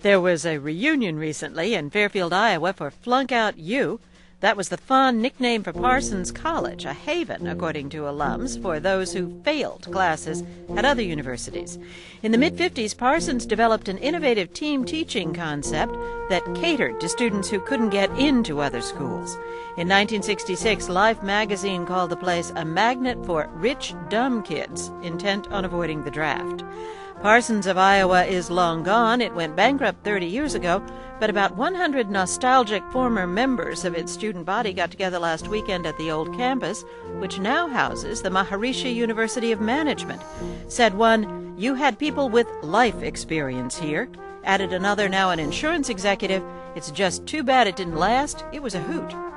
There was a reunion recently in Fairfield, Iowa for Flunk Out U. That was the fond nickname for Parsons College, a haven, according to alums, for those who failed classes at other universities. In the mid-50s, Parsons developed an innovative team teaching concept that catered to students who couldn't get into other schools. In 1966, Life magazine called the place a magnet for rich, dumb kids intent on avoiding the draft. Parsons of Iowa is long gone. It went bankrupt 30 years ago, but about 100 nostalgic former members of its student body got together last weekend at the old campus, which now houses the Maharishi University of Management. Said one, "You had people with life experience here." Added another, now an insurance executive, "It's just too bad it didn't last. It was a hoot."